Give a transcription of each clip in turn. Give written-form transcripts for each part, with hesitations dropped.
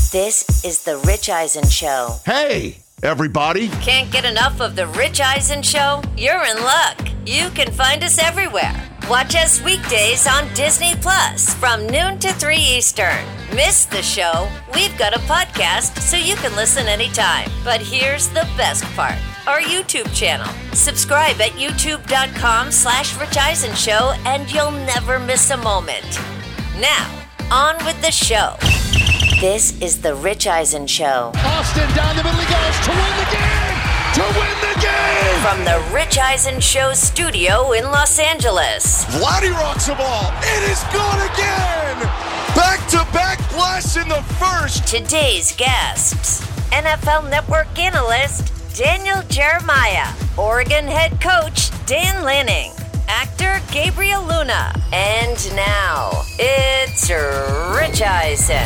This is The Rich Eisen Show. Hey, everybody. Can't get enough of The Rich Eisen Show? You're in luck. You can find us everywhere. Watch us weekdays on Disney Plus from noon to 3 Eastern. Miss the show? We've got a podcast so you can listen anytime. But here's the best part. Our YouTube channel. Subscribe at youtube.com/Rich Eisen Show and you'll never miss a moment. Now, on with the show. This is The Rich Eisen Show. Austin down the middle he goes to win the game! To win the game! From The Rich Eisen Show studio in Los Angeles. Vladdy rocks the ball. It is good again! Back-to-back blasts in the first. Today's guests. NFL Network analyst Daniel Jeremiah. Oregon head coach Dan Lanning. Actor Gabriel Luna. And now, it's Rich Eisen.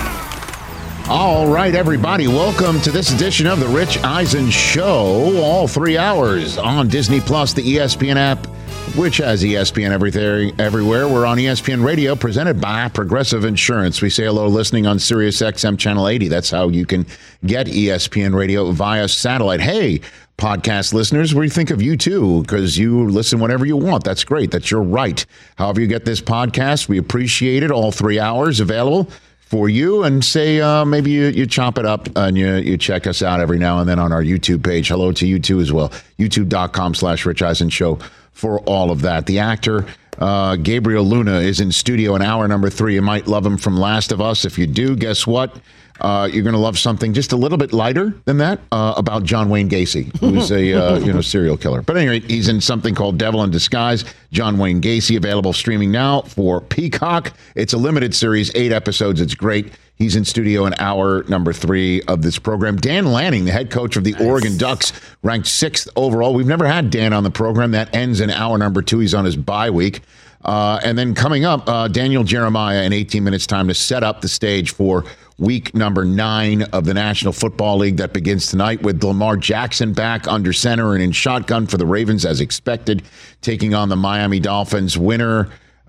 All right, everybody, welcome to this edition of The Rich Eisen Show. All 3 hours on Disney Plus, the ESPN app, which has ESPN everywhere. We're on ESPN Radio, presented by Progressive Insurance. We say hello listening on Sirius XM Channel 80. That's how you can get ESPN Radio via satellite. Hey, podcast listeners, we think of you too, because you listen whenever you want. That's great. That's your right. However you get this podcast, we appreciate it. All 3 hours available for you, and say maybe you chop it up and you check us out every now and then on our YouTube page. Hello to you too as well. YouTube.com/Rich Eisen Show for all of that. The actor Gabriel Luna is in studio in hour number 3. You might love him from Last of Us. If you do, guess what? You're going to love something just a little bit lighter than that about John Wayne Gacy, who's a serial killer. But anyway, he's in something called Devil in Disguise. John Wayne Gacy, available streaming now for Peacock. It's a limited series, 8 episodes. It's great. He's in studio in hour number 3 of this program. Dan Lanning, the head coach of the Oregon Ducks, ranked 6th overall. We've never had Dan on the program. That ends in hour number 2. He's on his bye week. And then coming up, Daniel Jeremiah in 18 minutes time to set up the stage for week number 9 of the National Football League that begins tonight with Lamar Jackson back under center and in shotgun for the Ravens as expected, taking on the Miami Dolphins. Winner,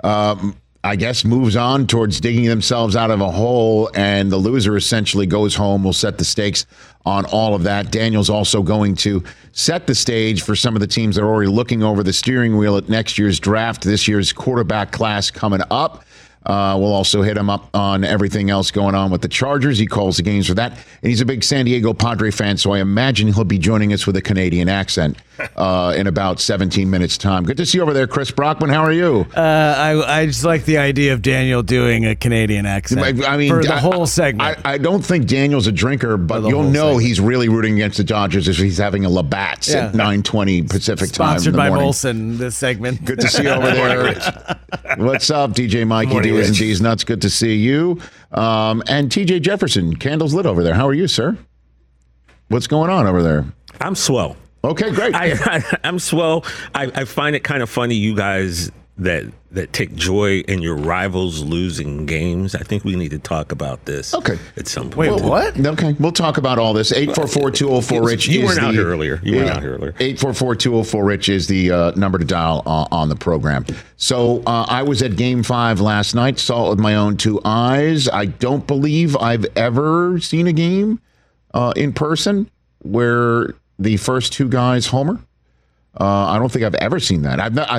I guess, moves on towards digging themselves out of a hole, and the loser essentially goes home. We'll set the stakes on all of that. Daniel's also going to set the stage for some of the teams that are already looking over the steering wheel at next year's draft, this year's quarterback class coming up. We'll also hit him up on everything else going on with the Chargers. He calls the games for that. And he's a big San Diego Padre fan, so I imagine he'll be joining us with a Canadian accent in about 17 minutes' time. Good to see you over there, Chris Brockman. How are you? I just like the idea of Daniel doing a Canadian accent for the whole segment. I don't think Daniel's a drinker, but you'll know he's really rooting against the Dodgers if he's having a Labatt's at 9:20 Pacific time. Sponsored by Molson, this segment. Good to see you over there. What's up, DJ Mikey? And D's Nuts, good to see you. And TJ Jefferson, candles lit over there. How are you, sir? What's going on over there? I'm swell. Okay, great. I'm swell. I find it kind of funny, you guys that take joy in your rivals losing games. I think we need to talk about this at some point. Wait, what? Okay, we'll talk about all this. 844-204-RICH. You weren't out here earlier. 844-204-RICH is the number to dial on the program. So I was at Game 5 last night, saw it with my own 2 eyes. I don't believe I've ever seen a game in person where the first 2 guys homer. I don't think I've ever seen that.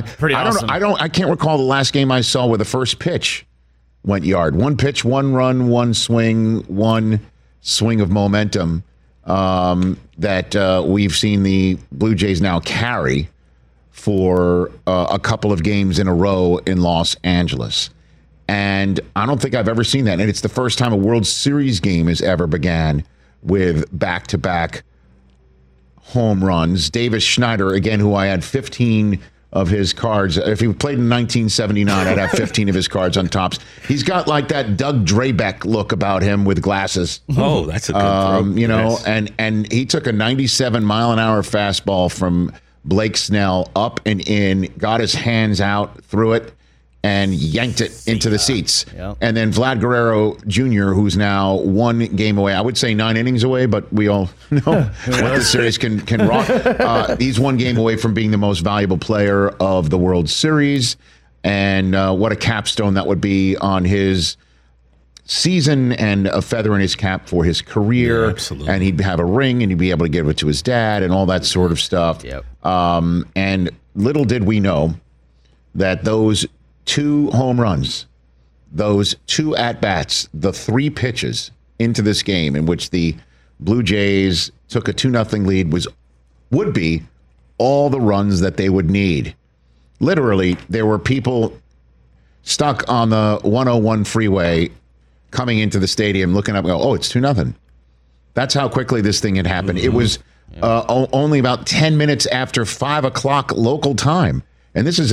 I can't recall the last game I saw where the first pitch went yard. 1 pitch, 1 run, 1 swing, 1 swing of momentum that we've seen the Blue Jays now carry for a couple of games in a row in Los Angeles. And I don't think I've ever seen that. And it's the first time a World Series game has ever began with back-to-back home runs. Davis Schneider, again, who I had 15 of his cards. If he played in 1979, I'd have 15 of his cards on tops. He's got like that Doug Drabeck look about him with glasses. Oh, that's a good throw. And he took a 97-mile-an-hour fastball from Blake Snell up and in, got his hands out, threw it, and yanked it into the seats. Yep. And then Vlad Guerrero Jr., who's now 1 game away. I would say 9 innings away, but we all know what the series can rock. He's 1 game away from being the most valuable player of the World Series. And what a capstone that would be on his season and a feather in his cap for his career. Absolutely. And he'd have a ring and he'd be able to give it to his dad and all that sort of stuff. Yep. And little did we know that those 2 home runs, those 2 at-bats, the 3 pitches into this game in which the Blue Jays took a 2-0 lead would be all the runs that they would need. Literally, there were people stuck on the 101 freeway coming into the stadium looking up and go, oh, it's 2-0. That's how quickly this thing had happened. Mm-hmm. It was only about 10 minutes after 5 o'clock local time. And this is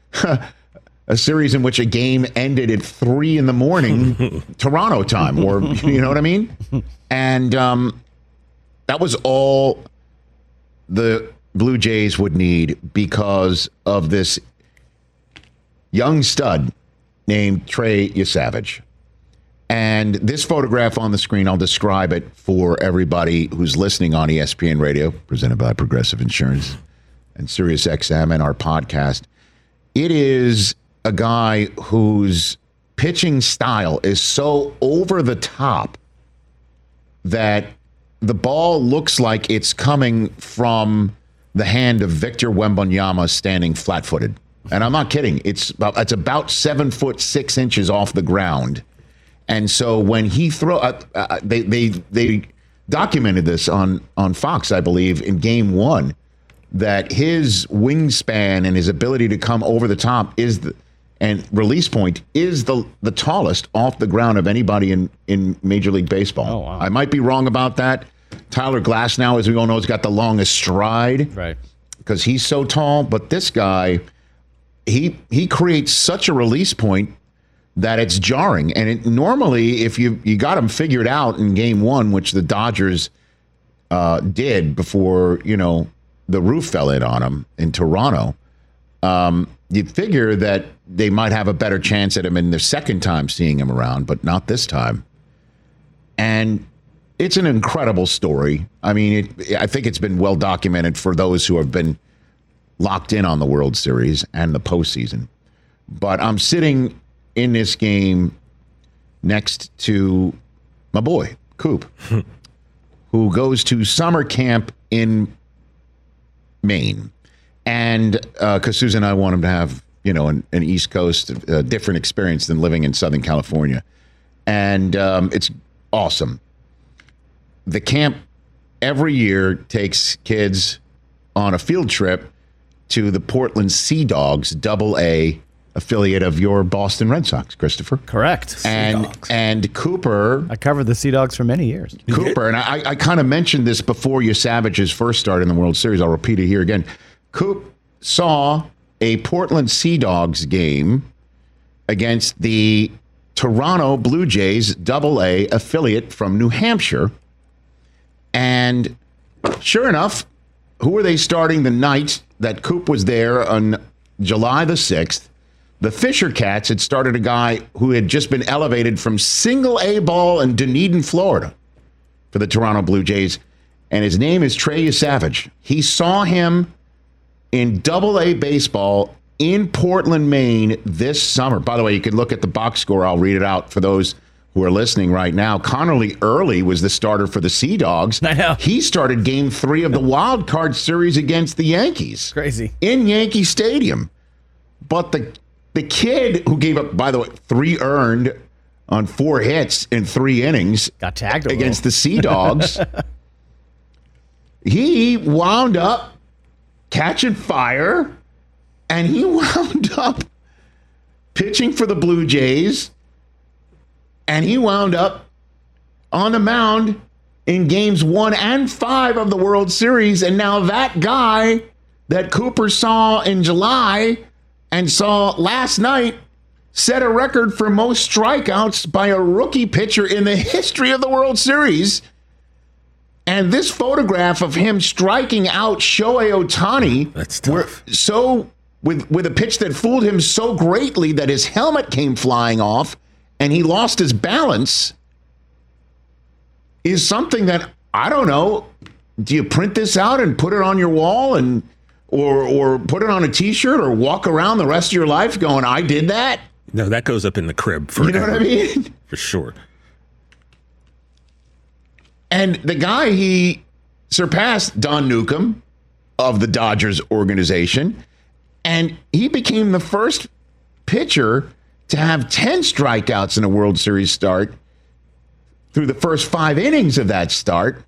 a series in which a game ended at 3 a.m. Toronto time, or you know what I mean? And that was all the Blue Jays would need because of this young stud named Trey Yesavage. And this photograph on the screen, I'll describe it for everybody who's listening on ESPN Radio, presented by Progressive Insurance and SiriusXM and our podcast. It is a guy whose pitching style is so over the top that the ball looks like it's coming from the hand of Victor Wembanyama standing flat-footed. And I'm not kidding. It's about 7'6" off the ground. And so when he they documented this on Fox, I believe, in Game 1, that his wingspan and his ability to come over the top and release point is the tallest off the ground of anybody in Major League Baseball. Oh, wow. I might be wrong about that. Tyler Glasnow, as we all know, has got the longest stride, right? Because he's so tall. But this guy, he creates such a release point that it's jarring. And normally, if you got him figured out in Game 1, which the Dodgers did before the roof fell in on him in Toronto, you'd figure that they might have a better chance at him in their second time seeing him around, but not this time. And it's an incredible story. I mean, I think it's been well documented for those who have been locked in on the World Series and the postseason. But I'm sitting in this game next to my boy, Coop, who goes to summer camp in Maine. And because Susan and I want him to have, an East Coast, different experience than living in Southern California. And it's awesome. The camp every year takes kids on a field trip to the Portland Sea Dogs, AA affiliate of your Boston Red Sox, Christopher. Correct. And Cooper. I covered the Sea Dogs for many years. Cooper, and I kind of mentioned this before Yesavage's first start in the World Series. I'll repeat it here again. Coop saw a Portland Sea Dogs game against the Toronto Blue Jays AA affiliate from New Hampshire. And sure enough, who were they starting the night that Coop was there on July the 6th? The Fisher Cats had started a guy who had just been elevated from single A ball in Dunedin, Florida for the Toronto Blue Jays. And his name is Trey Yesavage. He saw him in AA baseball in Portland, Maine this summer. By the way, you can look at the box score. I'll read it out for those who are listening right now. Connerly Early was the starter for the Sea Dogs. I know. He started Game 3 of the wild card series against the Yankees. Crazy. In Yankee Stadium. But the kid who gave up, by the way, 3 earned on 4 hits in 3 innings got tagged against the Sea Dogs, he wound up catching fire, and he wound up pitching for the Blue Jays, and he wound up on the mound in games 1 and 5 of the World Series. And now that guy that Cooper saw in July and saw last night set a record for most strikeouts by a rookie pitcher in the history of the World Series. And this photograph of him striking out Shohei Ohtani, that's tough. With a pitch that fooled him so greatly that his helmet came flying off and he lost his balance, is something that, I don't know, do you print this out and put it on your wall or put it on a T-shirt or walk around the rest of your life going, I did that? No, that goes up in the crib for you know what I mean? For sure. And the guy he surpassed, Don Newcomb of the Dodgers organization, and he became the first pitcher to have 10 strikeouts in a World Series start through the first 5 innings of that start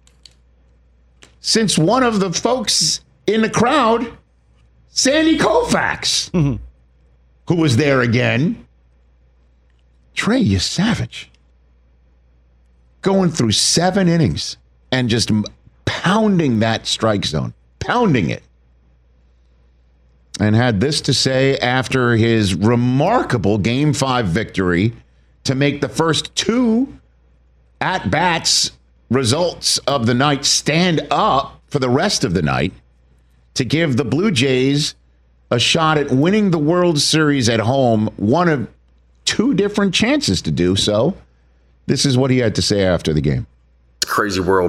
since one of the folks in the crowd, Sandy Koufax, who was there again. Trey, you savage. Going through 7 innings and just pounding that strike zone, pounding it. And had this to say after his remarkable Game 5 victory to make the first 2 at-bats results of the night stand up for the rest of the night to give the Blue Jays a shot at winning the World Series at home, one of 2 different chances to do so. This is what he had to say after the game. Crazy world.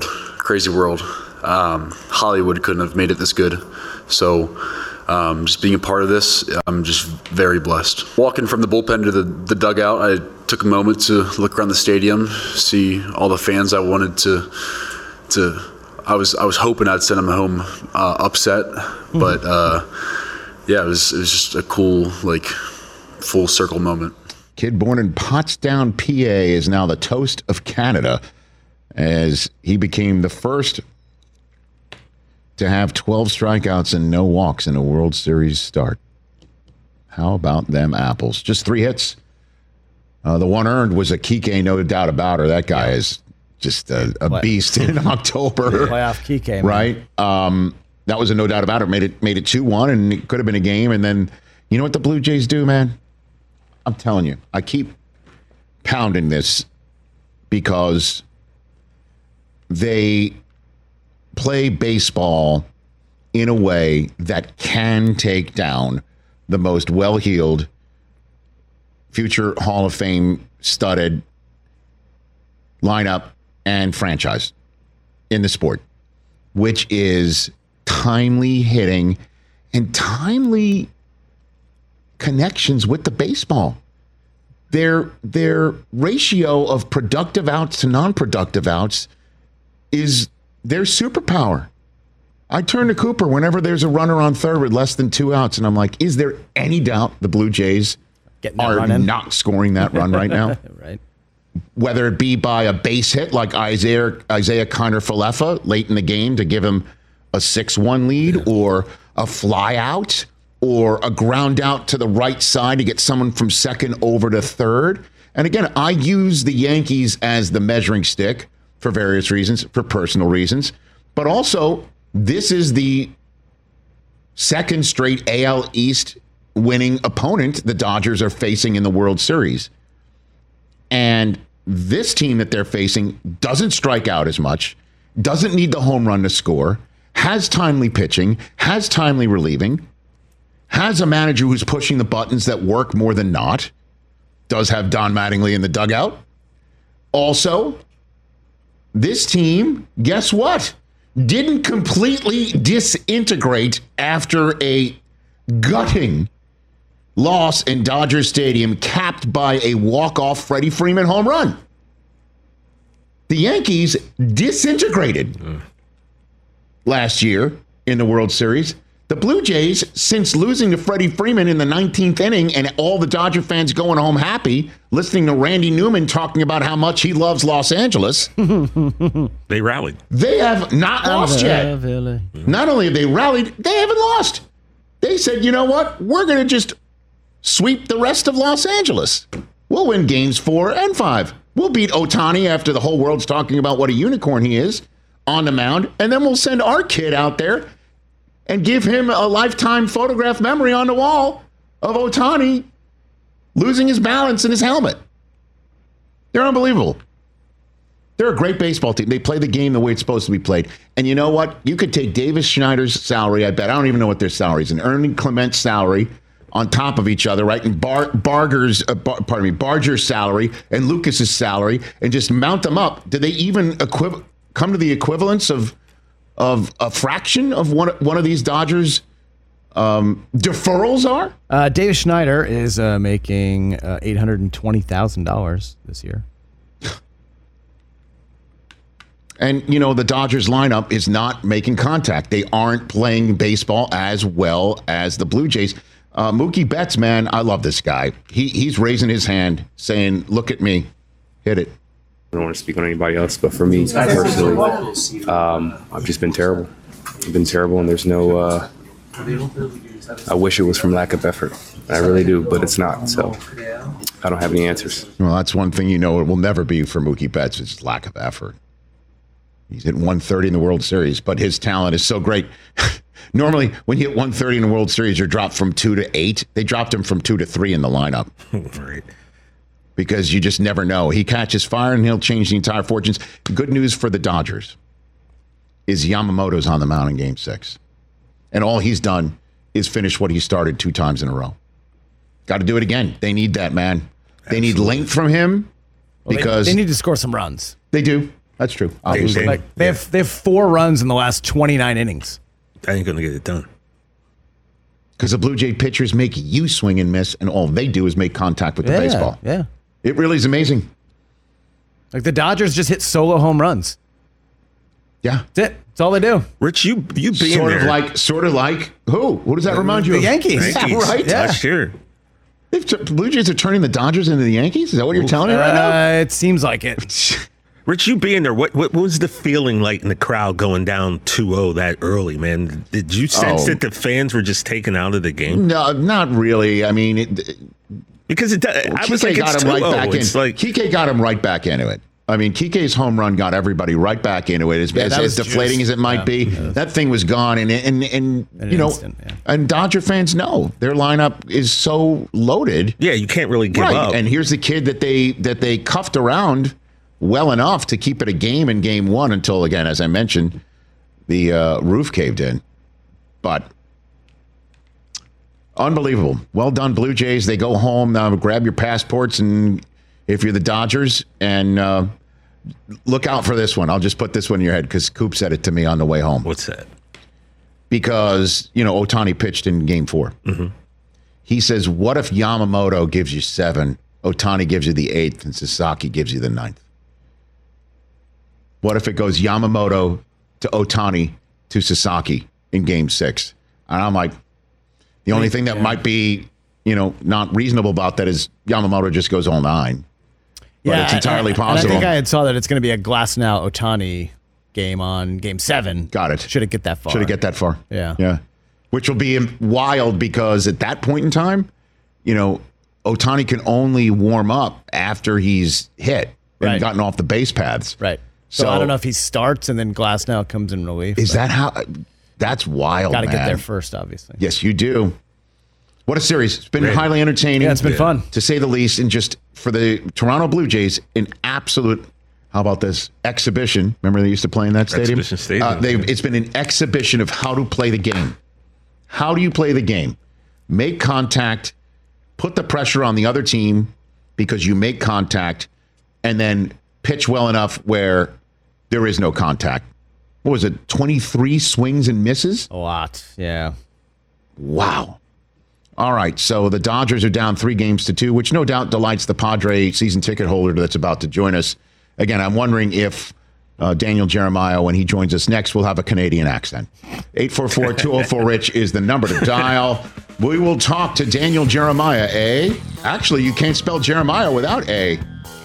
Hollywood couldn't have made it this good. So just being a part of this, I'm just very blessed. Walking from the bullpen to the dugout, I took a moment to look around the stadium, see all the fans I wanted to I was hoping I'd send them home upset, but yeah, it was just a cool, like, full circle moment. Kid born in Pottstown, PA, is now the toast of Canada as he became the first to have 12 strikeouts and no walks in a World Series start. How about them apples? Just 3 hits. The one earned was a Kike, no doubt about her. That guy is just a beast in October. Playoff Kike, man. Right? That was a no doubt about it. Made it 2-1, and it could have been a game. And then, you know what the Blue Jays do, man? I'm telling you, I keep pounding this because they play baseball in a way that can take down the most well-heeled, future Hall of Fame studded lineup and franchise in the sport, which is timely hitting and timely connections with the baseball. Their ratio of productive outs to non-productive outs is their superpower. I turn to Cooper whenever there's a runner on third with less than 2 outs, and I'm like, is there any doubt the Blue Jays are not scoring that run right now? Right. Whether it be by a base hit like Isaiah Kiner-Falefa late in the game to give him a 6-1 lead, or a fly out, or a ground out to the right side to get someone from second over to third. And again, I use the Yankees as the measuring stick for various reasons, for personal reasons. But also, this is the second straight AL East winning opponent the Dodgers are facing in the World Series. And this team that they're facing doesn't strike out as much, doesn't need the home run to score, has timely pitching, has timely relieving, has a manager who's pushing the buttons that work more than not, does have Don Mattingly in the dugout. Also, this team, guess what? Didn't completely disintegrate after a gutting loss in Dodger Stadium, capped by a walk-off Freddie Freeman home run. The Yankees disintegrated last year in the World Series. The Blue Jays, since losing to Freddie Freeman in the 19th inning and all the Dodger fans going home happy, listening to Randy Newman talking about how much he loves Los Angeles. They rallied. They have not lost yet. Not only have they rallied, they haven't lost. They said, you know what? We're going to just sweep the rest of Los Angeles. We'll win games 4 and 5. We'll beat Ohtani after the whole world's talking about what a unicorn he is on the mound. And then we'll send our kid out there and give him a lifetime photograph memory on the wall of Ohtani losing his balance in his helmet. They're unbelievable. They're a great baseball team. They play the game the way it's supposed to be played. And you know what? You could take Davis Schneider's salary, I bet. I don't even know what their salary is. And Ernie Clement's salary on top of each other, right? And Barger's salary and Lucas's salary, and just mount them up. Do they even come to the equivalence of a fraction of one of these Dodgers deferrals are? Davis Schneider is making $820,000 this year. And, the Dodgers lineup is not making contact. They aren't playing baseball as well as the Blue Jays. Mookie Betts, man, I love this guy. He's raising his hand saying, look at me, hit it. I don't want to speak on anybody else, but for me personally, I've just been terrible. I've been terrible, and there's no I wish it was from lack of effort. I really do, but it's not. So I don't have any answers. Well, that's one thing it will never be for Mookie Betts is lack of effort. He's hit 130 in the World Series, but his talent is so great. Normally, when you hit 130 in the World Series, you're dropped from 2 to 8. They dropped him from 2 to 3 in the lineup. Right. Because you just never know. He catches fire and he'll change the entire fortunes. Good news for the Dodgers is Yamamoto's on the mound in Game 6. And all he's done is finish what he started 2 times in a row. Got to do it again. They need that, man. Absolutely. They need length from him because they need to score some runs. They do. That's true. Obviously. They have 4 runs in the last 29 innings. That ain't going to get it done. Because the Blue Jay pitchers make you swing and miss, and all they do is make contact with the baseball. Yeah. It really is amazing. Like the Dodgers just hit solo home runs. Yeah. That's it. That's all they do. Rich, you being sort of like who? What does that remind you of? The Yankees. Yeah, right? Yeah. Last year. Blue Jays are turning the Dodgers into the Yankees? Is that what you're telling me right now? It seems like it. Rich, you being there, what was the feeling like in the crowd going down 2-0 that early, man? Did you sense that the fans were just taken out of the game? No, not really. I mean, because I was like, got it's him 2-0. right back in. It's like Kike got him right back into it. I mean, Kike's home run got everybody right back into it. As deflating as it might be, that thing was gone. And instant, and Dodger fans know their lineup is so loaded. Yeah, you can't really give up. And here's the kid that they cuffed around well enough to keep it a game in Game 1 until, again, as I mentioned, the roof caved in. But unbelievable. Well done, Blue Jays. They go home. Now grab your passports, and if you're the Dodgers, and look out for this one. I'll just put this one in your head because Coop said it to me on the way home. What's that? Because, Ohtani pitched in Game 4. Mm-hmm. He says, what if Yamamoto gives you 7, Ohtani gives you the 8th, and Sasaki gives you the 9th? What if it goes Yamamoto to Ohtani to Sasaki in Game 6? And I'm like, the only thing that might be, not reasonable about that is Yamamoto just goes all 9. But it's entirely possible. And I think I had saw that it's going to be a Glasnow Ohtani game on Game 7. Got it. Should it get that far? Should it get that far? Yeah. Which will be wild because at that point in time, Ohtani can only warm up after he's hit and gotten off the base paths. Right. So I don't know if he starts and then Glasnow comes in relief. Is that how? That's wild, Got to man. get there first, obviously. Yes, you do. What a series. It's been highly entertaining. Yeah, it's been fun. To say the least. And just for the Toronto Blue Jays, an absolute, how about this, exhibition. Remember they used to play in that stadium? Exhibition stadium. It's been an exhibition of how to play the game. How do you play the game? Make contact, put the pressure on the other team because you make contact, and then pitch well enough where there is no contact. What was it, 23 swings and misses? A lot, yeah. Wow. All right, so the Dodgers are down 3-2, which no doubt delights the Padre season ticket holder that's about to join us. Again, I'm wondering if Daniel Jeremiah, when he joins us next, will have a Canadian accent. 844-204-RICH is the number to dial. We will talk to Daniel Jeremiah, Actually, you can't spell Jeremiah without A.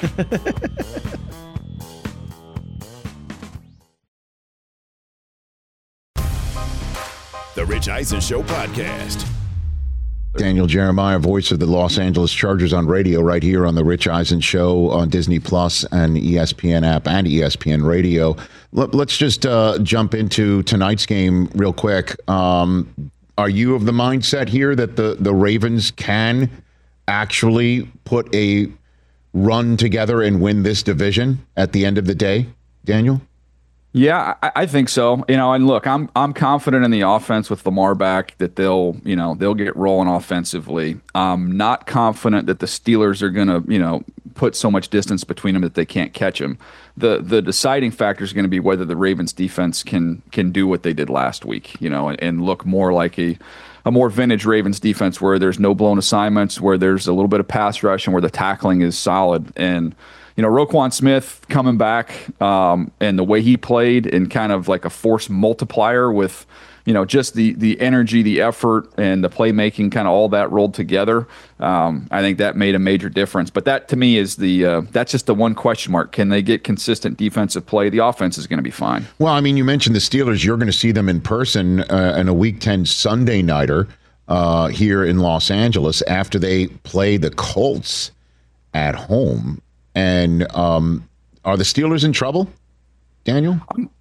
The Rich Eisen Show podcast. Daniel Jeremiah, voice of the Los Angeles Chargers on radio, right here on the Rich Eisen Show on Disney Plus and ESPN app and ESPN Radio. Let's just jump into tonight's game real quick. Are you of the mindset here that the Ravens can actually put a run together and win this division at the end of the day, Daniel? Yeah, I think so. And look, I'm confident in the offense with Lamar back that they'll get rolling offensively. I'm not confident that the Steelers are going to, put so much distance between them that they can't catch them. The deciding factor is going to be whether the Ravens defense can do what they did last week, and look more like a more vintage Ravens defense where there's no blown assignments, where there's a little bit of pass rush, and where the tackling is solid. And Roquan Smith coming back and the way he played and kind of like a force multiplier with, just the energy, the effort, and the playmaking, kind of all that rolled together. I think that made a major difference. But that to me is that's just the one question mark. Can they get consistent defensive play? The offense is going to be fine. Well, I mean, you mentioned the Steelers. You're going to see them in person in a Week 10 Sunday nighter here in Los Angeles after they play the Colts at home. And are the Steelers in trouble, Daniel?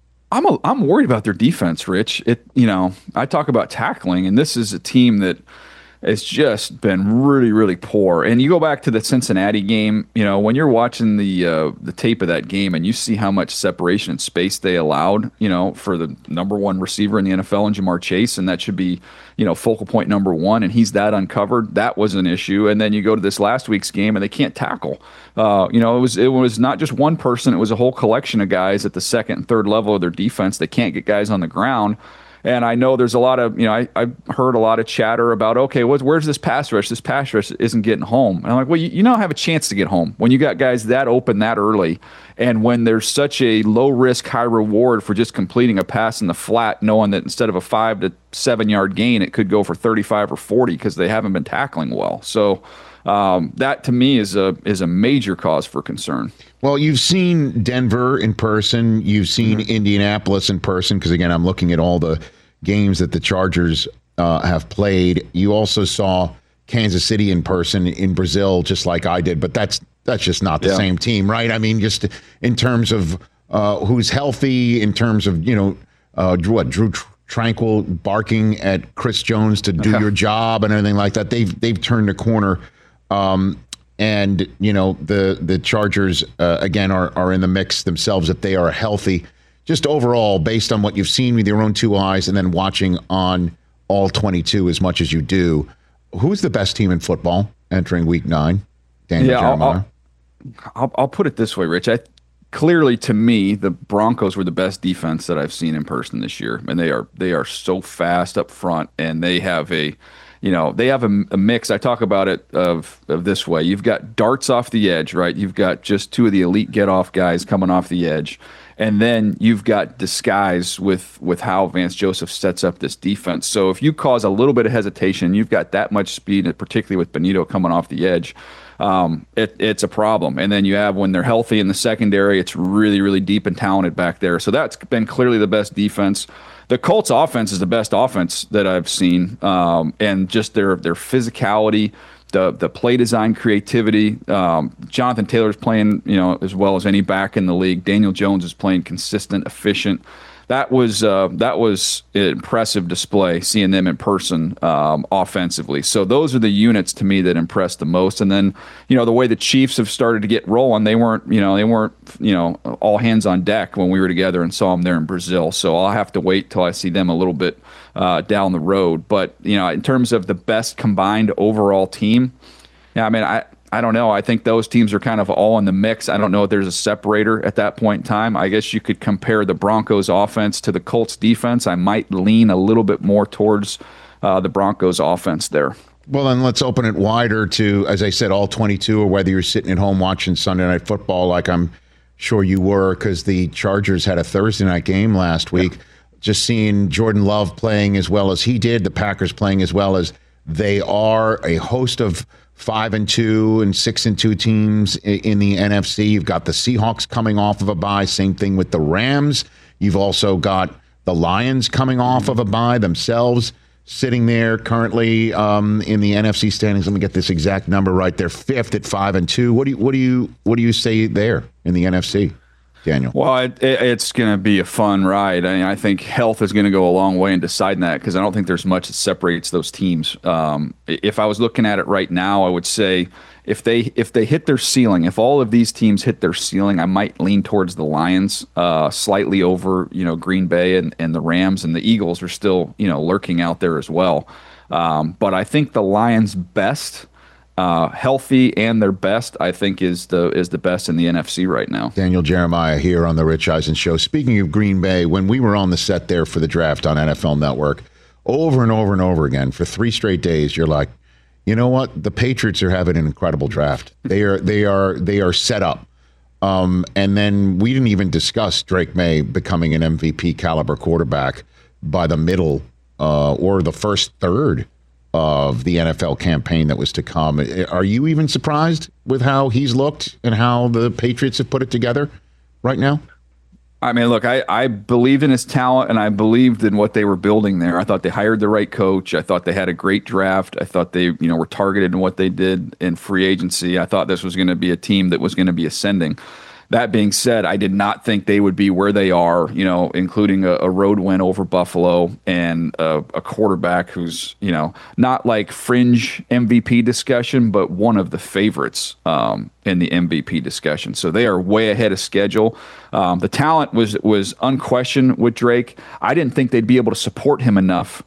I'm worried about their defense, Rich. I talk about tackling, and this is a team that has just been really, really poor. And you go back to the Cincinnati game, when you're watching the tape of that game and you see how much separation and space they allowed, for the number one receiver in the NFL in Jamar Chase, and that should be, focal point number one, and he's that uncovered. That was an issue. And then you go to this last week's game and they can't tackle. It was not just one person; it was a whole collection of guys at the second and third level of their defense. They can't get guys on the ground. And I know there's a lot of, I've heard a lot of chatter about, okay, where's this pass rush? This pass rush isn't getting home. And I'm like, well, you don't have a chance to get home when you got guys that open that early. And when there's such a low risk, high reward for just completing a pass in the flat, knowing that instead of a 5 to 7 yard gain, it could go for 35 or 40 because they haven't been tackling well. So that to me is a major cause for concern. Well, you've seen Denver in person. You've seen Indianapolis in person because, again, I'm looking at all the games that the Chargers have played. You also saw Kansas City in person in Brazil, just like I did. But that's just not the same team, right? I mean, just in terms of who's healthy, in terms of, Drew Tranquil barking at Chris Jones to do your job and everything like that. They've turned the corner. And, the Chargers, again, are in the mix themselves if they are healthy. Just overall, based on what you've seen with your own two eyes and then watching on all 22 as much as you do, who's the best team in football entering Week 9? Daniel Jeremiah? I'll put it this way, Rich. Clearly, to me, the Broncos were the best defense that I've seen in person this year. And they are so fast up front, and they have a mix. I talk about it of this way. You've got darts off the edge, right? You've got just two of the elite get-off guys coming off the edge. And then you've got disguise with how Vance Joseph sets up this defense. So if you cause a little bit of hesitation, you've got that much speed, particularly with Benito coming off the edge, it's a problem. And then you have, when they're healthy in the secondary, it's really, really deep and talented back there. So that's been clearly the best defense. The Colts offense is the best offense that I've seen, and just their physicality, the play design creativity. Jonathan Taylor's playing, as well as any back in the league. Daniel Jones is playing consistent, efficient. That was an impressive display, seeing them in person offensively. So those are the units to me that impressed the most. And then, the way the Chiefs have started to get rolling, they weren't all hands on deck when we were together and saw them there in Brazil. So I'll have to wait till I see them a little bit down the road. But, in terms of the best combined overall team, I don't know. I think those teams are kind of all in the mix. I don't know if there's a separator at that point in time. I guess you could compare the Broncos offense to the Colts defense. I might lean a little bit more towards the Broncos offense there. Well, then let's open it wider to, as I said, all 22, or whether you're sitting at home watching Sunday Night Football like I'm sure you were, because the Chargers had a Thursday night game last week. Just seeing Jordan Love playing as well as he did, the Packers playing as well as they are, a host of 5-2 and 6-2 teams in the NFC. You've got the Seahawks coming off of a bye. Same thing with the Rams. You've also got the Lions coming off of a bye themselves, sitting there currently in the NFC standings. Let me get this exact number right. They're fifth at 5-2. What do you say there in the NFC? Daniel? Well, it's going to be a fun ride. I mean, I think health is going to go a long way in deciding that, because I don't think there's much that separates those teams. If I was looking at it right now, I would say if they hit their ceiling, if all of these teams hit their ceiling, I might lean towards the Lions slightly over Green Bay and the Rams, and the Eagles are still lurking out there as well. But I think the Lions' best. Healthy and their best, I think, is the best in the NFC right now. Daniel Jeremiah here on the Rich Eisen Show. Speaking of Green Bay, when we were on the set there for the draft on NFL Network, over and over and over again for 3 straight days, you're like, you know what? The Patriots are having an incredible draft. They are set up. And then we didn't even discuss Drake May becoming an MVP caliber quarterback by the middle or the first third of the NFL campaign that was to come. Are you even surprised with how he's looked and how the Patriots have put it together right now? I mean, look, I believed in his talent, and I believed in what they were building there. I thought they hired the right coach. I thought they had a great draft. I thought they, were targeted in what they did in free agency. I thought this was going to be a team that was going to be ascending. That being said, I did not think they would be where they are, including a road win over Buffalo and a quarterback who's, not like fringe MVP discussion, but one of the favorites in the MVP discussion. So they are way ahead of schedule. The talent was unquestioned with Drake. I didn't think they'd be able to support him enough.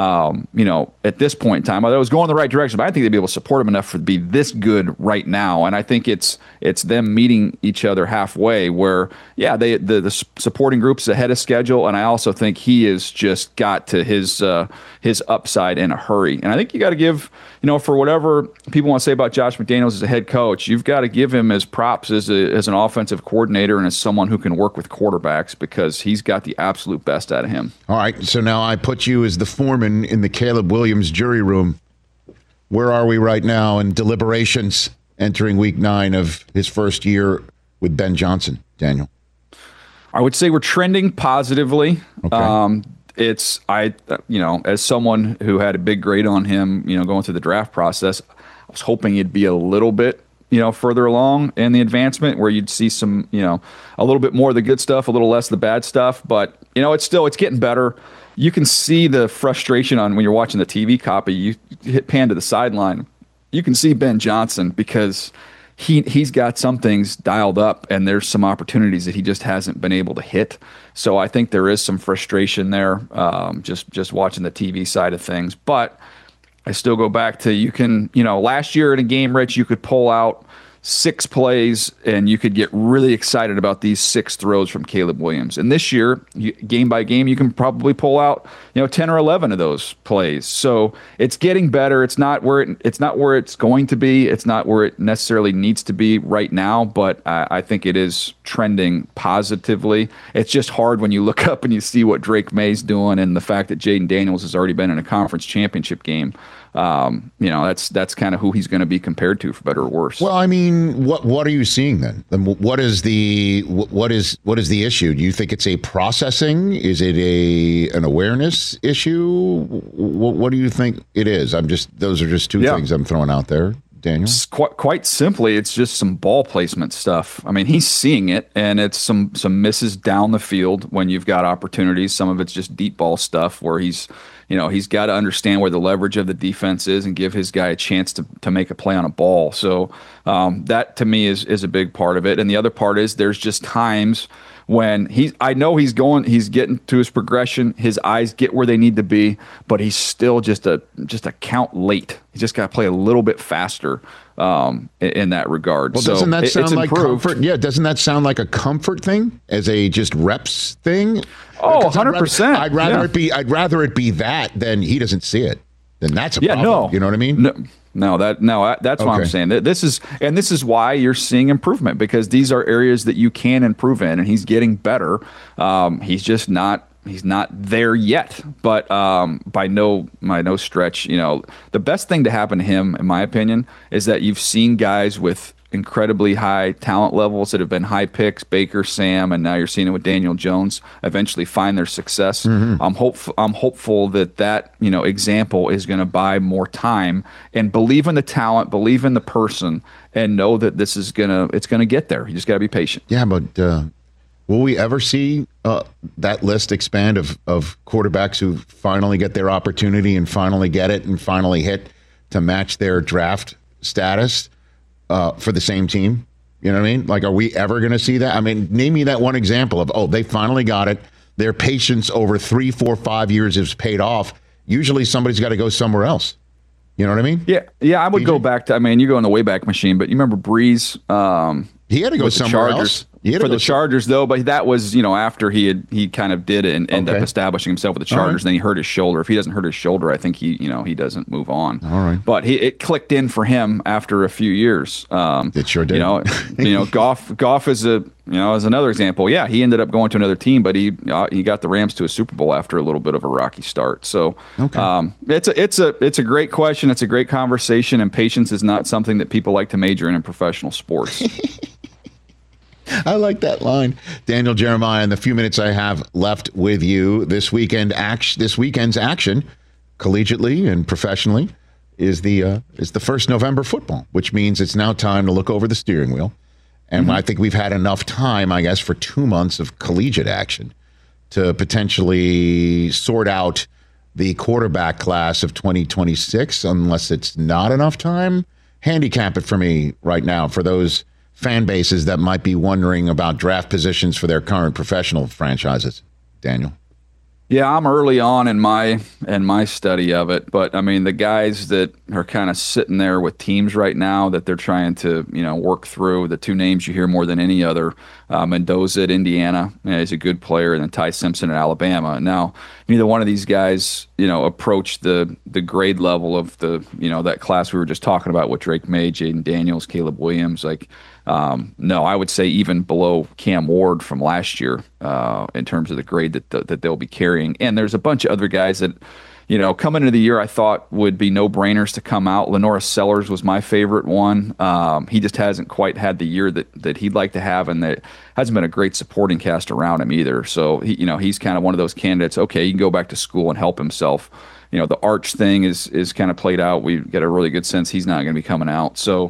At this point in time, I thought it was going in the right direction, but I think they'd be able to support him enough to be this good right now. And I think it's them meeting each other halfway where, the supporting group's ahead of schedule. And I also think he has just got to his upside in a hurry. And I think you got to give, for whatever people want to say about Josh McDaniels as a head coach, you've got to give him as props as an offensive coordinator and as someone who can work with quarterbacks, because he's got the absolute best out of him. All right. So now I put you as the foreman in the Caleb Williams jury room. Where are we right now in deliberations entering week 9 of his first year with Ben Johnson, Daniel? I would say we're trending positively. Okay. As someone who had a big grade on him, going through the draft process, I was hoping he'd be a little bit, further along in the advancement where you'd see some, a little bit more of the good stuff, a little less of the bad stuff. But, it's getting better. You can see the frustration when you're watching the TV copy. You hit pan to the sideline. You can see Ben Johnson because he's got some things dialed up, and there's some opportunities that he just hasn't been able to hit. So I think there is some frustration there, just watching the TV side of things. But I still go back to last year in a game, Rich, you could pull out 6 plays and you could get really excited about these 6 throws from Caleb Williams. And this year, game by game, you can probably pull out 10 or 11 of those plays. So it's getting better. It's not where it's going to be. It's not where it necessarily needs to be right now, but I think it is trending positively. It's just hard when you look up and you see what Drake May's doing and the fact that Jaden Daniels has already been in a conference championship game. That's kind of who he's going to be compared to, for better or worse. Well, I mean, what are you seeing then? What is the issue? Do you think it's a processing? Is it an awareness issue? What do you think it is? Those are just 2 things I'm throwing out there. Daniel? Quite simply, it's just some ball placement stuff. I mean, he's seeing it, and it's some misses down the field when you've got opportunities. Some of it's just deep ball stuff where he's got to understand where the leverage of the defense is and give his guy a chance to make a play on a ball. So that, to me, is a big part of it. And the other part is there's just times when I know he's getting to his progression, his eyes get where they need to be, but he's still just a count late. He's just got to play a little bit faster in that regard. Well, doesn't that sound like comfort? Yeah, doesn't that sound like a comfort thing as a just reps thing? Oh, 100%. I'd rather it be that than he doesn't see it. Then that's a problem. No. You know what I mean? That's what I'm saying. This is why you're seeing improvement, because these are areas that you can improve in, and he's getting better. He's just not there yet, but by no stretch. The best thing to happen to him, in my opinion, is that you've seen guys with incredibly high talent levels that have been high picks, Baker, Sam, and now you're seeing it with Daniel Jones, eventually find their success. Mm-hmm. I'm hopeful that example is going to buy more time, and believe in the talent, believe in the person, and know that it's going to get there. You just got to be patient. Yeah, but Will we ever see that list expand of quarterbacks who finally get their opportunity and finally get it and finally hit to match their draft status for the same team? You know what I mean? Like, are we ever going to see that? I mean, name me that one example of, they finally got it. Their patience over 3, 4, 5 years has paid off. Usually somebody's got to go somewhere else. You know what I mean? Yeah. I would go back to, you go in the Wayback Machine, but you remember Breeze? He had to go somewhere else. For the Chargers, though, but that was, after he kind of did it and ended up establishing himself with the Chargers. Right. Then he hurt his shoulder. If he doesn't hurt his shoulder, I think he doesn't move on. All right. But it clicked in for him after a few years. It sure did. Goff is as another example. Yeah, he ended up going to another team, but he got the Rams to a Super Bowl after a little bit of a rocky start. So it's a great question. It's a great conversation, and patience is not something that people like to major in professional sports. I like that line. Daniel Jeremiah, in the few minutes I have left with you, this weekend's action, collegiately and professionally, is the 1st November football, which means it's now time to look over the steering wheel. And I think we've had enough time, I guess, for 2 months of collegiate action to potentially sort out the quarterback class of 2026, unless it's not enough time. Handicap it for me right now for those fan bases that might be wondering about draft positions for their current professional franchises. Daniel? Yeah, I'm early on in my study of it, but the guys that are kind of sitting there with teams right now that they're trying to work through, the two names you hear more than any other, Mendoza at Indiana, he's a good player, and then Ty Simpson at Alabama. Now, neither one of these guys approach the grade level of the that class we were just talking about with Drake May, Jaden Daniels, Caleb Williams. No, I would say even below Cam Ward from last year in terms of the grade that they'll be carrying. And there's a bunch of other guys that, coming into the year I thought would be no-brainers to come out. Lenora Sellers was my favorite one. He just hasn't quite had the year that he'd like to have, and that hasn't been a great supporting cast around him either. So, he's kind of one of those candidates, okay, he can go back to school and help himself. The Arch thing is kind of played out. We get a really good sense he's not going to be coming out. So,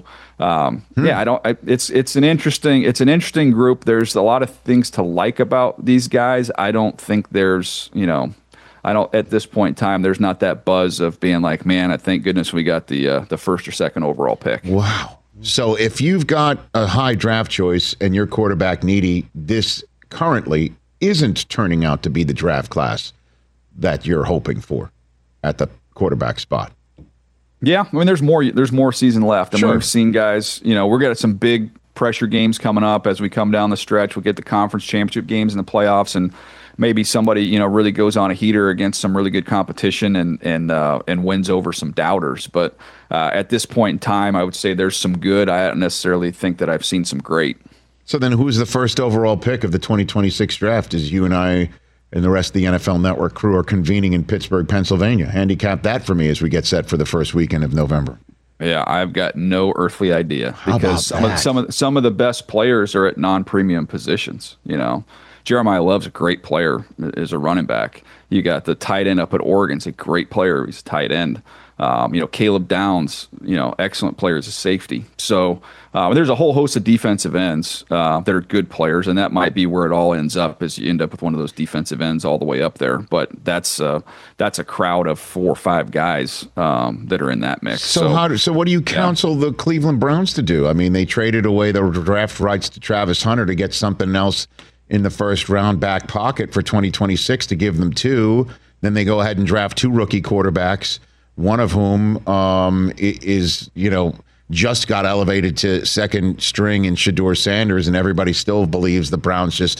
it's an interesting group. There's a lot of things to like about these guys. I don't think there's, at this point in time, there's not that buzz of being like, man, I thank goodness we got the first or second overall pick. Wow. So if you've got a high draft choice and you're quarterback needy, this currently isn't turning out to be the draft class that you're hoping for at the quarterback spot. Yeah, there's more season left. We've seen guys, we're getting some big pressure games coming up as we come down the stretch. We'll get the conference championship games in the playoffs, and maybe somebody, really goes on a heater against some really good competition and wins over some doubters. But at this point in time, I would say there's some good. I don't necessarily think that I've seen some great. So then who's the first overall pick of the 2026 draft as you and I and the rest of the NFL Network crew are convening in Pittsburgh, Pennsylvania? Handicap that for me as we get set for the first weekend of November. Yeah, I've got no earthly idea because some of the best players are at non-premium positions. Jeremiah Love's a great player as a running back. You got the tight end up at Oregon. He's a great player. He's a tight end. Caleb Downs, excellent player as a safety. So there's a whole host of defensive ends that are good players, and that might be where it all ends up, is you end up with one of those defensive ends all the way up there. But that's a crowd of 4 or 5 guys that are in that mix. So what do you counsel the Cleveland Browns to do? They traded away the draft rights to Travis Hunter to get something else in the first round back pocket for 2026 to give them 2. Then they go ahead and draft 2 rookie quarterbacks, one of whom is, just got elevated to second string in Shedeur Sanders, and everybody still believes the Browns just,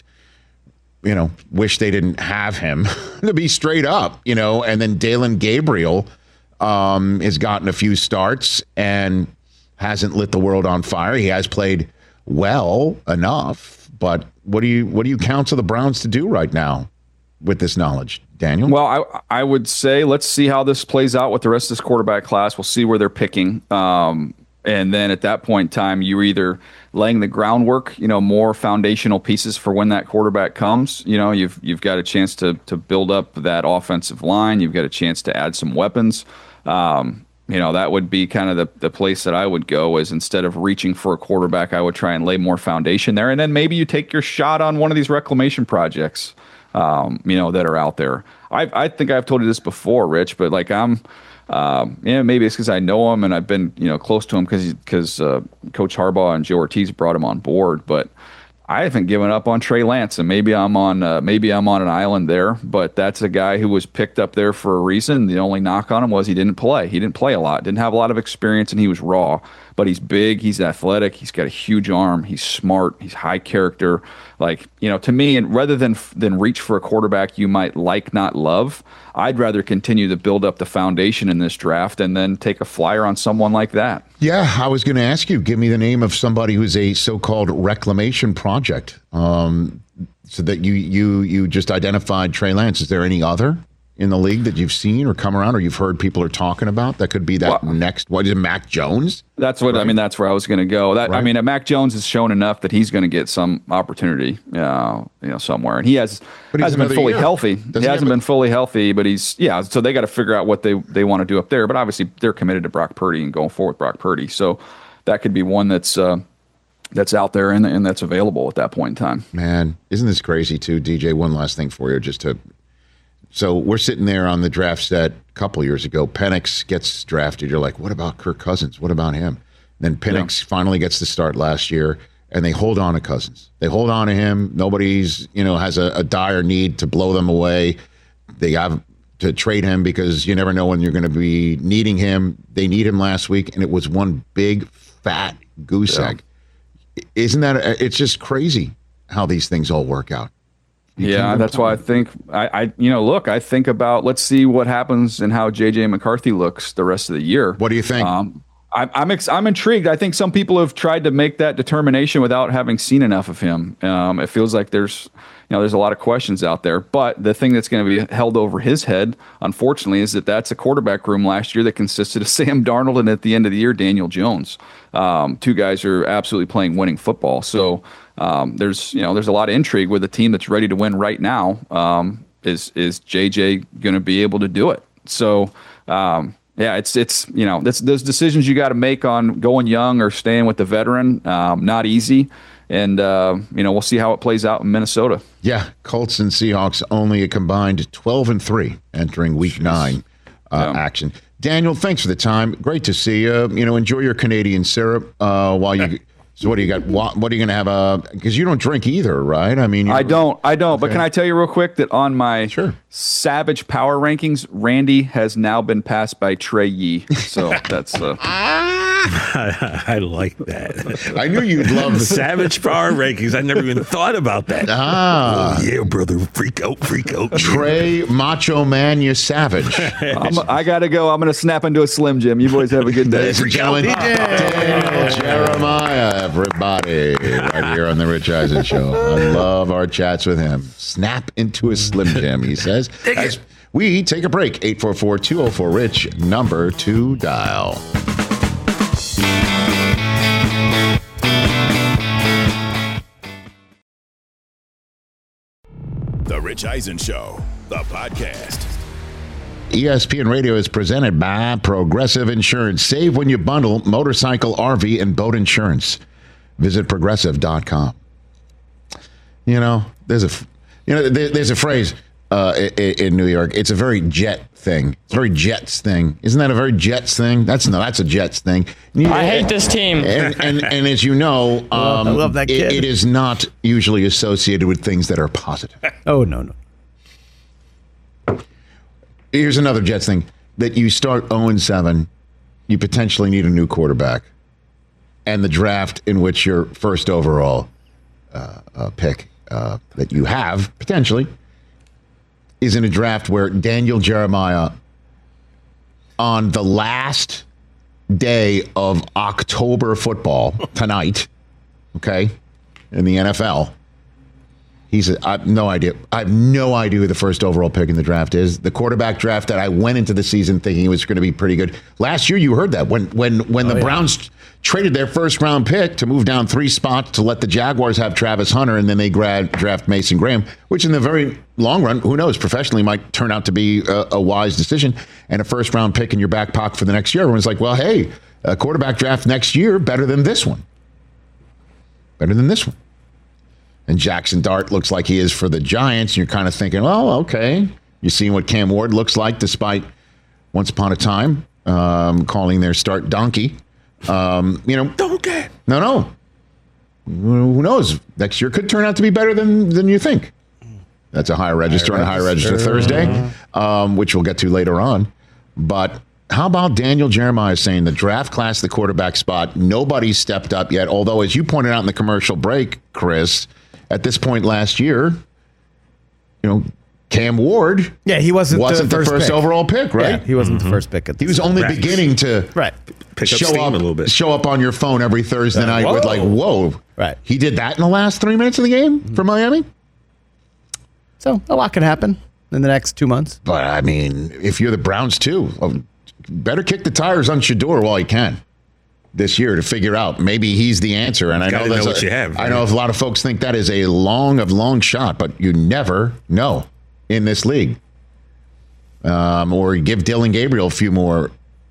wish they didn't have him, to be straight up, and then Dalen Gabriel has gotten a few starts and hasn't lit the world on fire. He has played well enough, but what do you counsel the Browns to do right now with this knowledge, Daniel? Well, I would say let's see how this plays out with the rest of this quarterback class. We'll see where they're picking. And then at that point in time, you're either laying the groundwork, more foundational pieces for when that quarterback comes. You've got a chance to build up that offensive line. You've got a chance to add some weapons. that would be kind of the place that I would go, is instead of reaching for a quarterback, I would try and lay more foundation there. And then maybe you take your shot on one of these reclamation projects, that are out there. I think I've told you this before, Rich, but like maybe it's because I know him and I've been, close to him because Coach Harbaugh and Joe Ortiz brought him on board, but I haven't given up on Trey Lance, and maybe I'm on an island there, but that's a guy who was picked up there for a reason. The only knock on him was he didn't play. He didn't play a lot, didn't have a lot of experience, and he was raw. But he's big, he's athletic, he's got a huge arm, he's smart, he's high character. Like, to me, and rather than reach for a quarterback you might like, not love, I'd rather continue to build up the foundation in this draft and then take a flyer on someone like that. Yeah, I was going to ask you, give me the name of somebody who's a so-called reclamation project. So that you just identified Trey Lance. Is there any other in the league that you've seen or come around or you've heard people are talking about that could be that next? What is it, Mac Jones? That's what right. That's where I was going to go. Right. Mac Jones has shown enough that he's going to get some opportunity, somewhere, and he hasn't been fully healthy. He hasn't been fully healthy, but so they got to figure out what they want to do up there. But obviously, they're committed to Brock Purdy and going forward with Brock Purdy. So that could be one that's out there and that's available at that point in time. Man, isn't this crazy too, DJ? One last thing for you, So we're sitting there on the draft set a couple years ago. Penix gets drafted. You're like, what about Kirk Cousins? What about him? And then Penix finally gets the start last year, and they hold on to Cousins. They hold on to him. Nobody's, has a dire need to blow them away. They have to trade him because you never know when you're going to be needing him. They need him last week, and it was one big, fat goose egg. Isn't that, it's just crazy how these things all work out. That's why I think I think about, let's see what happens and how JJ McCarthy looks the rest of the year. What do you think? I'm intrigued. I think some people have tried to make that determination without having seen enough of him. It feels like there's a lot of questions out there, but the thing that's going to be held over his head, unfortunately, is that's a quarterback room last year that consisted of Sam Darnold and at the end of the year, Daniel Jones. Two guys who are absolutely playing winning football. So there's a lot of intrigue with a team that's ready to win right now. Is JJ going to be able to do it? So it's those decisions you got to make on going young or staying with the veteran. Not easy. And, we'll see how it plays out in Minnesota. Yeah, Colts and Seahawks only a combined 12-3 entering week 9 action. Daniel, thanks for the time. Great to see you. Enjoy your Canadian syrup while you... So what do you got? What are you going to have? Because you don't drink either, right? I don't. Okay. But can I tell you real quick that on my Savage Power Rankings, Randy has now been passed by Trey Yee. So that's... I like that. I knew you'd love the Savage Power Rankings. I never even thought about that. Oh, yeah, brother. Freak out. Trey Macho Man, you savage. I got to go. I'm going to snap into a Slim Jim. You boys have a good day. Ladies and gentlemen, Daniel Jeremiah, everybody, right here on the Rich Eisen Show. I love our chats with him. Snap into a Slim Jim, he says. As we take a break, 844-204-RICH, number to dial. The Rich Eisen Show, the podcast. ESPN Radio is presented by Progressive Insurance. Save when you bundle motorcycle, RV, and boat insurance. Visit progressive.com. There's a phrase in New York. It's a very jet thing. It's a very Jets thing. Isn't that a very Jets thing? That's a Jets thing. I hate this team. And as you know, I love that kid. It is not usually associated with things that are positive. Oh, no. Here's another Jets thing. That you start 0-7, you potentially need a new quarterback. And the draft in which your first overall pick that you have, potentially, is in a draft where Daniel Jeremiah, on the last day of October football, tonight, okay, in the NFL, I have no idea. I have no idea who the first overall pick in the draft is. The quarterback draft that I went into the season thinking it was going to be pretty good. Last year, you heard that when the Browns traded their first round pick to move down 3 spots to let the Jaguars have Travis Hunter, and then they draft Mason Graham, which in the very long run, who knows, professionally might turn out to be a wise decision, and a first round pick in your back pocket for the next year. Everyone's like, well, hey, a quarterback draft next year better than this one. Better than this one. And Jackson Dart looks like he is for the Giants. And you're kind of thinking, well, okay. You're seeing what Cam Ward looks like, despite once upon a time calling their start donkey. Donkey. No. Who knows? Next year could turn out to be better than you think. That's a higher register on a higher register Thursday, which we'll get to later on. But how about Daniel Jeremiah saying the draft class, the quarterback spot, nobody's stepped up yet. Although, as you pointed out in the commercial break, Chris, at this point last year, Cam Ward, he wasn't the first overall pick, right? Yeah, he wasn't the first pick. He was only beginning to show up on your phone every Thursday night with whoa. Right. He did that in the last 3 minutes of the game for Miami. So a lot can happen in the next 2 months. But I mean, if you're the Browns too, better kick the tires on Shedeur while you can this year to figure out maybe he's the answer. And I know that's what you have. I know a lot of folks think that is a long shot, but you never know in this league. Or give Dylan Gabriel a few more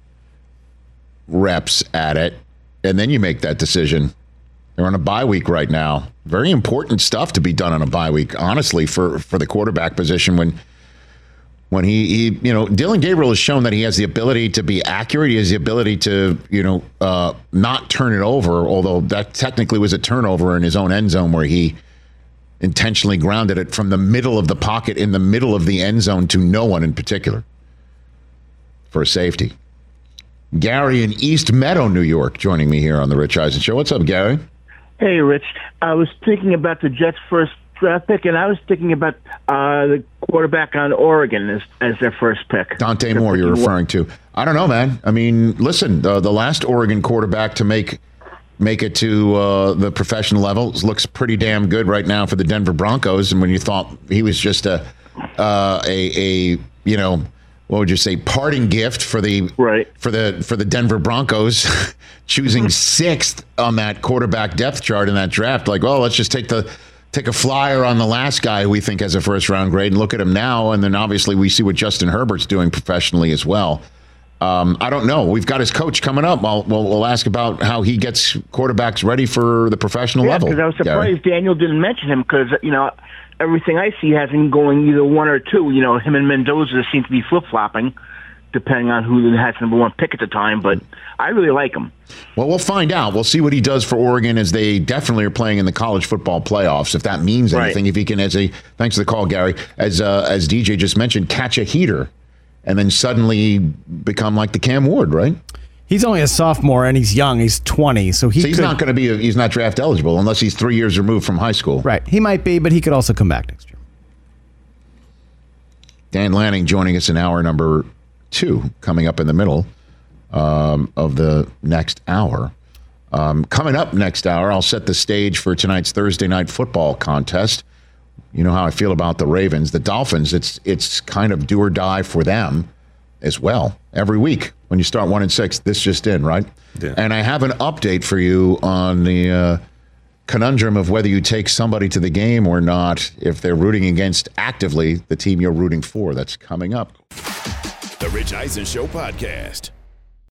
reps at it, and then you make that decision. They're on a bye week right now. Very important stuff to be done on a bye week, honestly, for the quarterback position when he Dylan Gabriel has shown that he has the ability to be accurate. He has the ability to, not turn it over, although that technically was a turnover in his own end zone where he intentionally grounded it from the middle of the pocket in the middle of the end zone to no one in particular for a safety. Gary in East Meadow, New York, joining me here on the Rich Eisen Show. What's up, Gary? Hey, Rich. I was thinking about the Jets' first draft pick, and I was thinking about the quarterback on Oregon as their first pick. Dante Moore, you're referring to. I don't know, man. I mean, listen, the last Oregon quarterback to make it to the professional level looks pretty damn good right now for the Denver Broncos. And when you thought he was just a what would you say, parting gift for the Denver Broncos, choosing 6th on that quarterback depth chart in that draft. Like, well, let's just take a flyer on the last guy who we think has a first round grade and look at him now. And then obviously we see what Justin Herbert's doing professionally as well. I don't know. We've got his coach coming up. We'll ask about how he gets quarterbacks ready for the professional level. Yeah, because I was surprised Daniel didn't mention him because, everything I see has him going either 1 or 2. Him and Mendoza seem to be flip-flopping, depending on who has number 1 pick at the time. But I really like him. Well, we'll find out. We'll see what he does for Oregon as they definitely are playing in the college football playoffs, if that means anything. Right. If he can, thanks for the call, Gary, as DJ just mentioned, catch a heater and then suddenly become like the Cam Ward, right? He's only a sophomore and he's young. He's 20, so he's not going to be. He's not draft eligible unless he's 3 years removed from high school. Right. He might be, but he could also come back next year. Dan Lanning joining us in hour number 2, coming up in the middle of the next hour. Coming up next hour, I'll set the stage for tonight's Thursday night football contest. You know how I feel about the Ravens. The Dolphins, it's kind of do or die for them as well every week. When you start 1-6, this just in, right? Yeah. And I have an update for you on the conundrum of whether you take somebody to the game or not if they're rooting against actively the team you're rooting for. That's coming up. The Rich Eisen Show podcast.